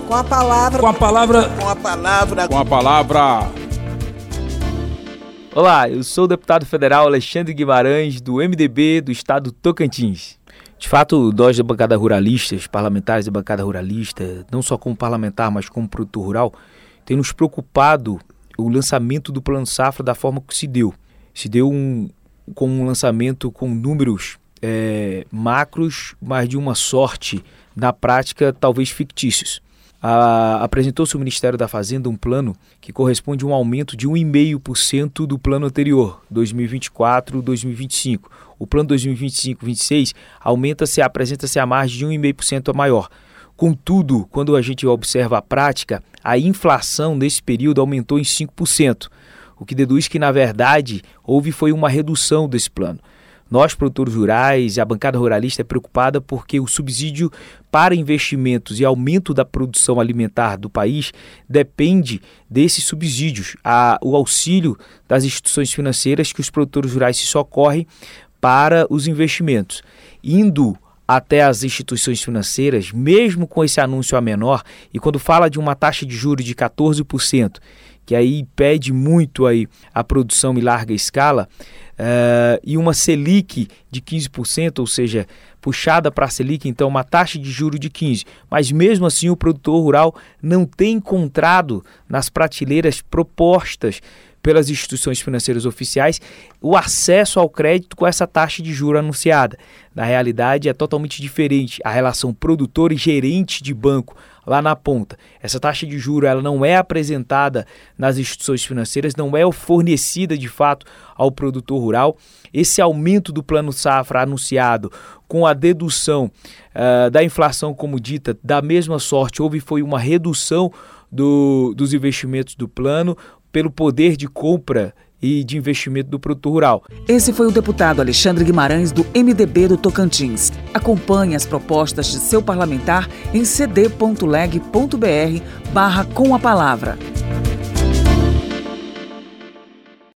Com a palavra. Com a palavra. Com a palavra. Com a palavra. Olá, eu sou o deputado federal Alexandre Guimarães, do MDB do estado Tocantins. De fato, nós da bancada ruralista, os parlamentares da bancada ruralista, não só como parlamentar, mas como produtor rural, tem nos preocupado o lançamento do Plano Safra da forma que se deu. Se deu com um lançamento com números macros, mas de uma sorte, na prática, talvez fictícios. Apresentou-se ao Ministério da Fazenda um plano que corresponde a um aumento de 1,5% do plano anterior, 2024-2025. O plano 2025-26 apresenta-se a margem de 1,5% a maior. Contudo, quando a gente observa a prática, a inflação nesse período aumentou em 5%, o que deduz que, na verdade, foi uma redução desse plano. Nós, produtores rurais, a bancada ruralista é preocupada porque o subsídio para investimentos e aumento da produção alimentar do país depende desses subsídios, o auxílio das instituições financeiras que os produtores rurais se socorrem para os investimentos. Indo até as instituições financeiras, mesmo com esse anúncio a menor, e quando fala de uma taxa de juros de 14%, que aí impede muito aí a produção em larga escala, e uma Selic de 15%, ou seja, puxada para a Selic, então uma taxa de juros de 15%. Mas mesmo assim o produtor rural não tem encontrado nas prateleiras propostas pelas instituições financeiras oficiais o acesso ao crédito com essa taxa de juros anunciada. Na realidade é totalmente diferente a relação produtor e gerente de banco lá na ponta. Essa taxa de juros ela não é apresentada nas instituições financeiras, não é fornecida de fato ao produtor rural. Esse aumento do Plano Safra anunciado com a dedução da inflação, como dita, da mesma sorte, foi uma redução dos investimentos do plano pelo poder de compra e de investimento do produtor rural. Esse foi o deputado Alexandre Guimarães, do MDB do Tocantins. Acompanhe as propostas de seu parlamentar em cd.leg.br/com a palavra.